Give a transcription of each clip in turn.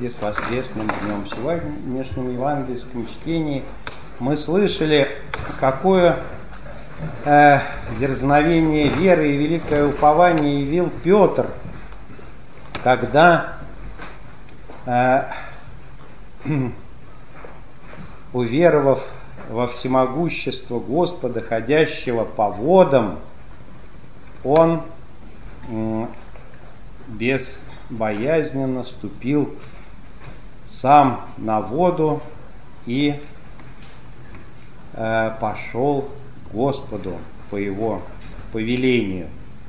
Господи, с воскресным днем! В сегодняшнем евангельском чтении мы слышали, какое дерзновение веры и великое упование явил Петр, когда, уверовав во всемогущество Господа, ходящего по водам, он безбоязненно ступил сам на воду и пошел к Господу по его повелению.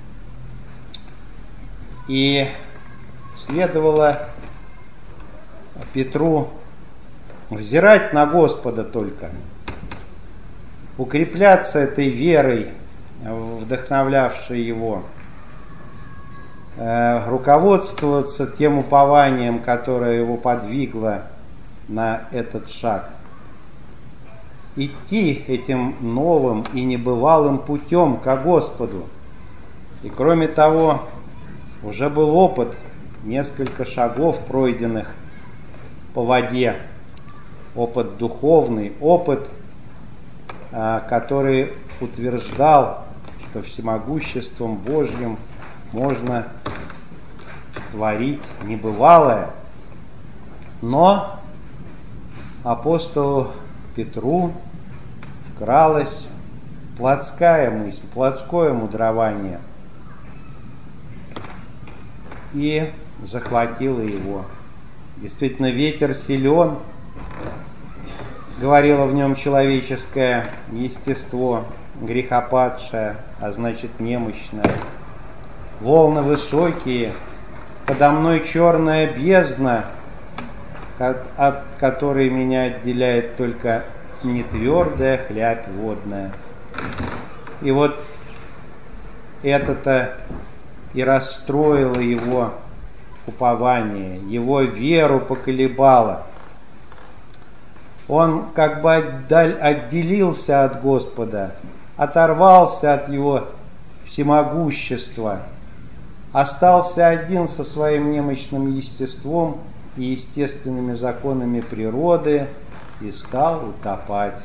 И следовало Петру взирать на Господа только, укрепляться этой верой, вдохновлявшей его, руководствоваться тем упованием, которое его подвигло на этот шаг, идти этим новым и небывалым путем ко Господу. И кроме того, уже был опыт, несколько шагов пройденных по воде, опыт духовный, опыт, который утверждал, что всемогуществом Божьим можно творить небывалое. Но апостолу Петру вкралась плотская мысль, плотское мудрование и захватило его. Действительно, ветер силен, говорило в нем человеческое естество, грехопадшее, а значит немощное. Волны высокие, подо мной черная бездна, от которой меня отделяет только нетвердая хлябь водная. И вот это-то и расстроило его упование, его веру поколебало. Он как бы отделился от Господа, оторвался от его всемогущества, остался один со своим немощным естеством и естественными законами природы и стал утопать.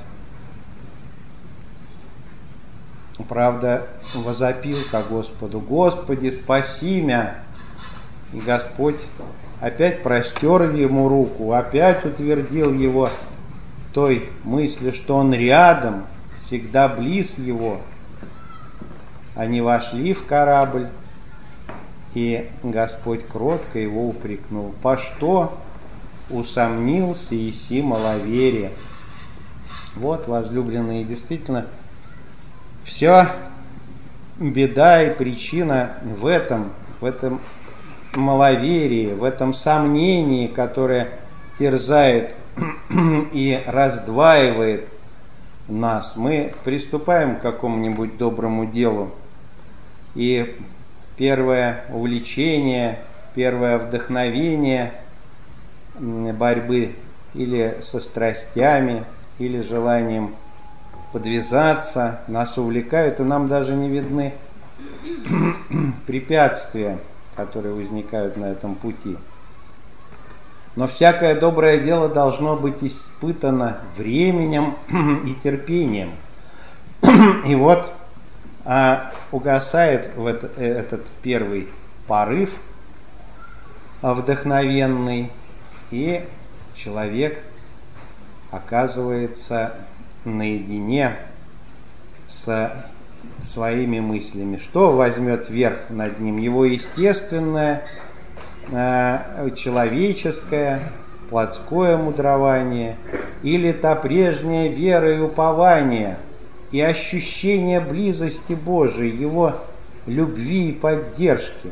Правда, возопил ко Господу: «Господи, спаси меня!» И Господь опять простер ему руку, опять утвердил его в той мысли, что он рядом, всегда близ его. Они вошли в корабль, и Господь кротко его упрекнул: «По что усомнился еси маловерие?» Вот, возлюбленные, действительно, все беда и причина в этом маловерии, в этом сомнении, которое терзает и раздваивает нас. Мы приступаем к какому-нибудь доброму делу, и первое увлечение, первое вдохновение борьбы или со страстями, или желанием подвязаться нас увлекают, и нам даже не видны препятствия, которые возникают на этом пути. Но всякое доброе дело должно быть испытано временем и терпением. И вот угасает этот первый порыв вдохновенный, и человек оказывается наедине с своими мыслями. Что возьмет верх над ним? Его естественное, человеческое, плотское мудрование, или та прежняя вера и упование, и ощущение близости Божией, Его любви и поддержки?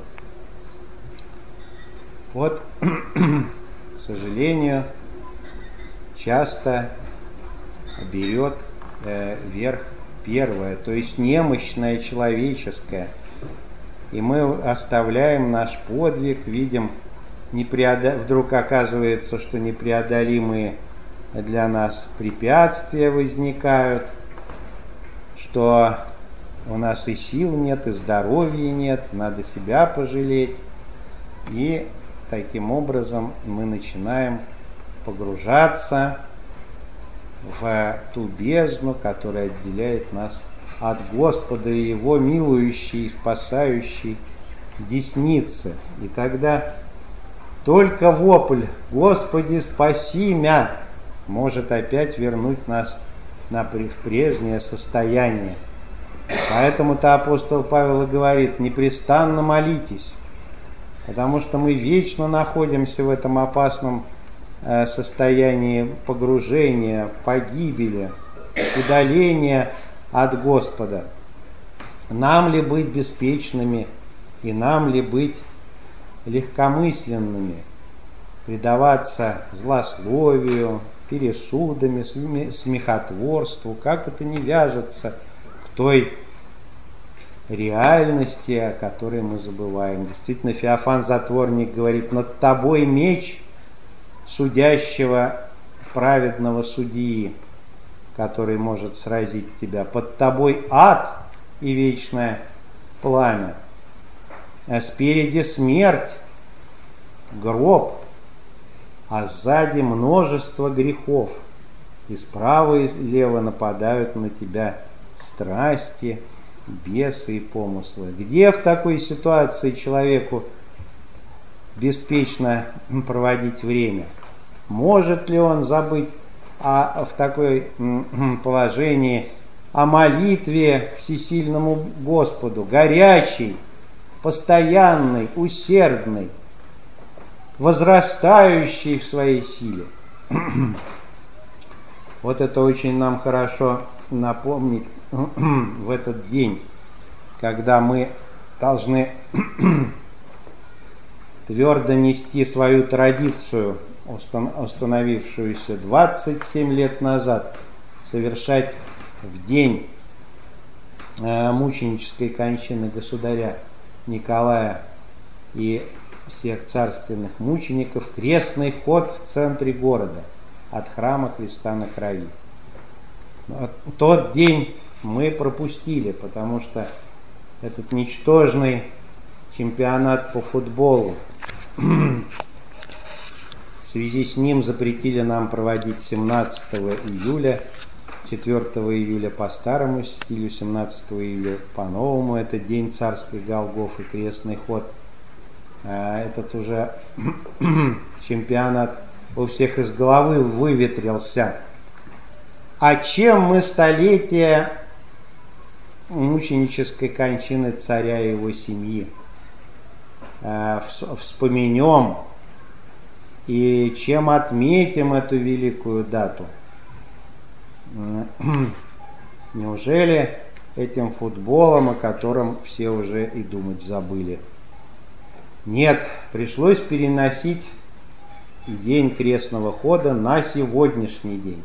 Вот, к сожалению, часто берет верх первое, то есть немощное человеческое. И мы оставляем наш подвиг, видим, вдруг оказывается, что непреодолимые для нас препятствия возникают, что у нас и сил нет, и здоровья нет, надо себя пожалеть. И таким образом мы начинаем погружаться в ту бездну, которая отделяет нас от Господа и Его милующей и спасающей десницы. И тогда только вопль «Господи, спаси мя!» может опять вернуть нас в прежнее состояние. Поэтому-то апостол Павел и говорит: непрестанно молитесь, потому что мы вечно находимся в этом опасном состоянии погружения, погибели, удаления от Господа. Нам ли быть беспечными и нам ли быть легкомысленными, предаваться злословию, пересудами, смехотворству, как это не вяжется к той реальности, о которой мы забываем. Действительно, Феофан Затворник говорит: над тобой меч судящего праведного судьи, который может сразить тебя, под тобой ад и вечное пламя, а спереди смерть, гроб, а сзади множество грехов, и справа и слева нападают на тебя страсти, бесы и помыслы. Где в такой ситуации человеку беспечно проводить время? Может ли он забыть в такой положении о молитве к всесильному Господу, горячей, постоянной, усердной, возрастающей в своей силе? Вот это очень нам хорошо напомнить в этот день, когда мы должны твердо нести свою традицию, установившуюся 27 лет назад, совершать в день мученической кончины государя Николая и всех царственных мучеников крестный ход в центре города от храма Христа на Крови. Тот день мы пропустили, потому что этот ничтожный чемпионат по футболу, в связи с ним запретили нам проводить 17 июля, 4 июля по старому стилю, 17 июля по новому. Это день царской Голгофы, крестный ход. Этот уже чемпионат у всех из головы выветрился. А чем мы столетие мученической кончины царя и его семьи вспомнем и чем отметим эту великую дату? Неужели этим футболом, о котором все уже и думать забыли? Нет, пришлось переносить день крестного хода на сегодняшний день,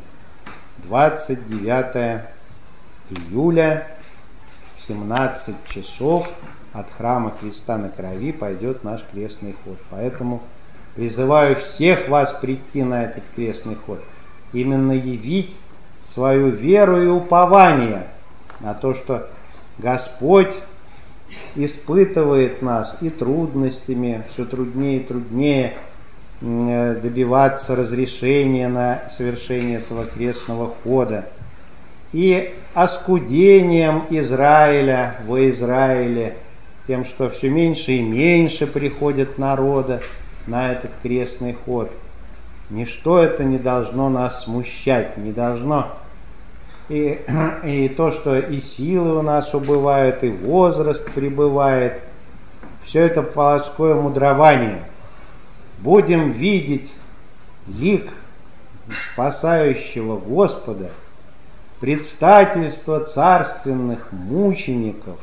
29 июля, в 17 часов от храма Христа на Крови пойдет наш крестный ход. Поэтому призываю всех вас прийти на этот крестный ход, именно явить свою веру и упование на то, что Господь испытывает нас и трудностями, все труднее и труднее добиваться разрешения на совершение этого крестного хода, и оскудением Израиля во Израиле, тем, что все меньше и меньше приходит народа на этот крестный ход. Ничто это не должно нас смущать, не должно. И то, что и силы у нас убывают, и возраст прибывает, все это плоское мудрование. Будем видеть лик спасающего Господа, предстательство царственных мучеников,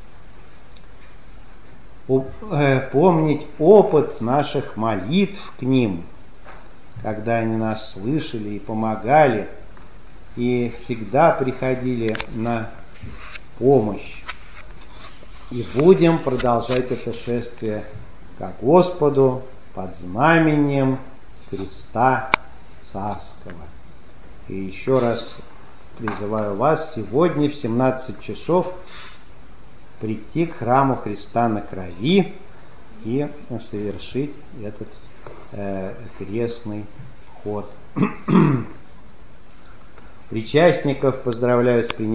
помнить опыт наших молитв к ним, когда они нас слышали и помогали, и всегда приходили на помощь. И будем продолжать это шествие ко Господу под знаменем Христа Царского. И еще раз призываю вас сегодня в 17 часов прийти к храму Христа на Крови и совершить этот крестный ход. Причастников поздравляю с принятием